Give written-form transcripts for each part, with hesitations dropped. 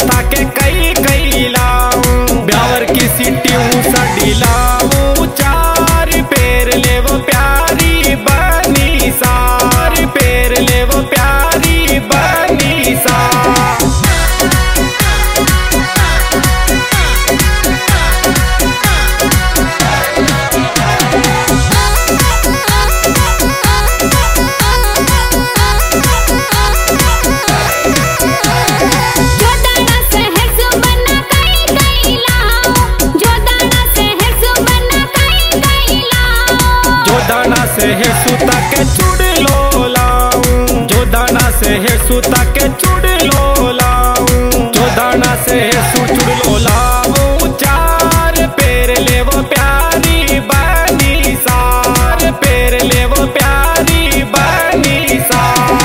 था के कई कई लाऊं ब्यावर की सीटी सड़ी लाऊं चार पैर ले वो प्यारी बनी सार पैर ले वो प्यारी बनी सा से है सूता के चूड़ लो लाऊं जो दाना से है सूता के चूड़ लो लाऊं जो दाना से है चूड़ लो लाऊं चार पैर ले वो प्यारी बनी सार पैर ले वो प्यारी बनी सा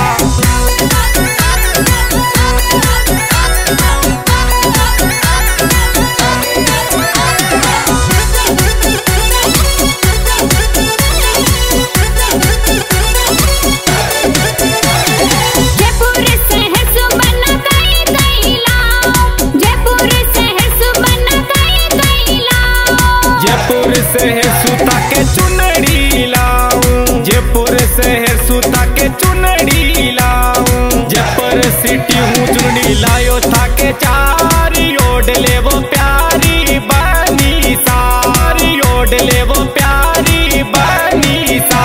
से है सूता के चुनड़ी लाऊं जयपुर से है सूता के चुनड़ी लाऊं जयपुर सिटी हूँ चुनड़ी लायो था के चारी ओढ़ ले वो प्यारी बनी सारी ओढ़ ले वो प्यारी बनी सा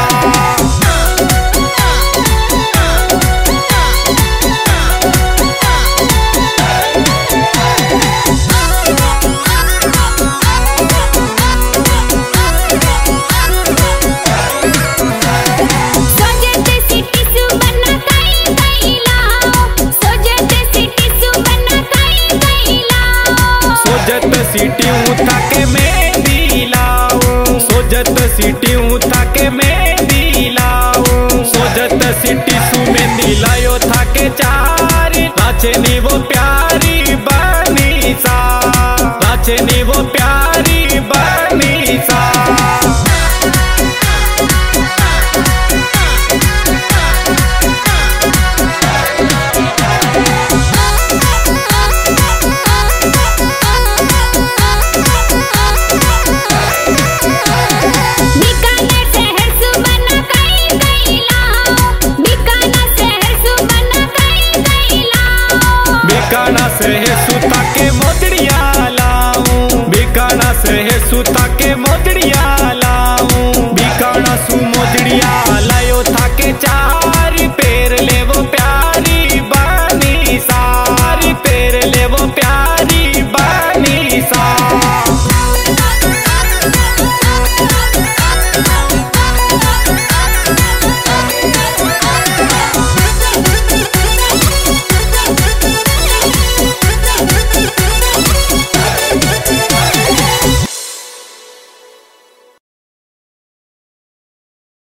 सीटी उठा के मेहंदी लाऊं सोजत सीटी उठा के मेहंदी लाऊं सोजत सीटी सु मेहंदी लायो था के चारी राचे नी वो प्यारी बनी सा राचे नी वो